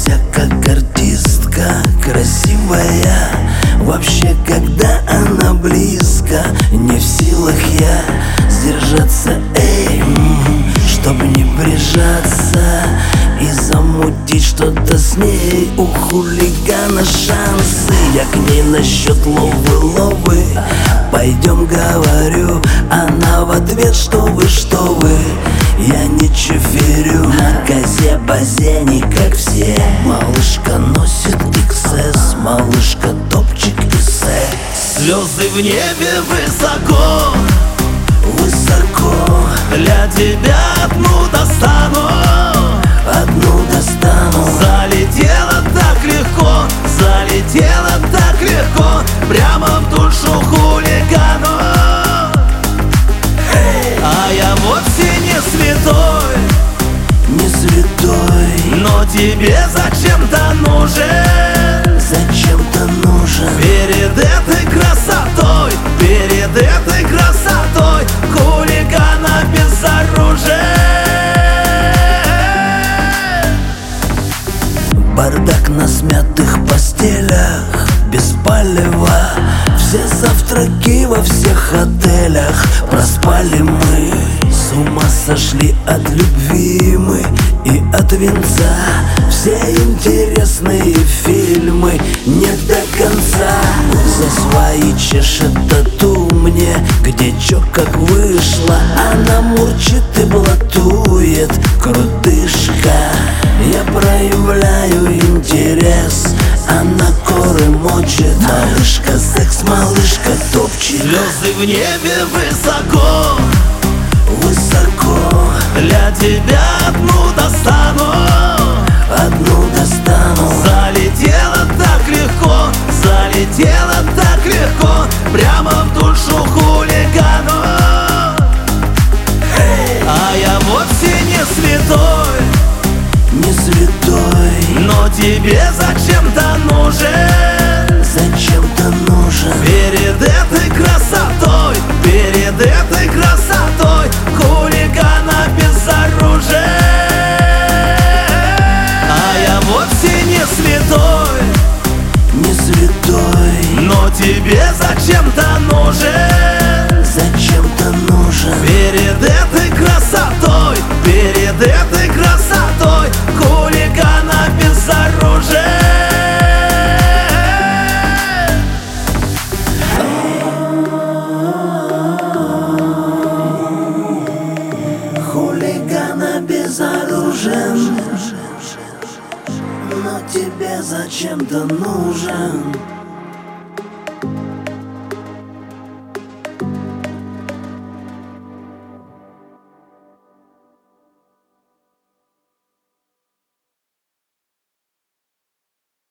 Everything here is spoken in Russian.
вся как артистка, красивая. Вообще, когда она близко, не в силах я сдержаться, чтобы не прижаться и замутить что-то с ней. У хулигана шансы, я к ней насчет ловы. Пойдем, говорю, она в ответ: что вы, я не чеферю. На козе-базе не как все. Малышка носит XS, малышка топчик и секс. Звезды в небе высоко, высоко. Для тебя одну достану, одну достану. Залетела так легко, залетела так легко, прямо в душу хулигану. А я вовсе не святой, не святой, но тебе зачем-то нужен, зачем-то нужен. Перед этой красотой, перед этой красотой хулигана безоружен. Бардак на смятых постелях, без палева. Все завтраки во всех отелях проспали мы. С ума сошли от любви мы и от венца. Все интересные фильмы не до конца. За свои чешет тату мне, где чё как вышло. Она мурчит и блатует, крутышка. Я проявляю интерес, она коры мочит. Малышка секс, малышка топчик. Звезды в небе высоко, высоко. Для тебя одну достану, одну достану. Залетела так легко, залетела так легко, прямо в душу хулигану. А я вовсе не святой, не святой, но тебе зачем-то нужен, зачем-то нужен. Перед этой красотой, перед этой красотой хулигана безоружен. А я вовсе не святой, не святой, но тебе зачем-то нужен, зачем-то нужен. Перед этой красотой, перед этой красотой хулигана безоружен. Хулигана безоружен, но тебе зачем-то нужен.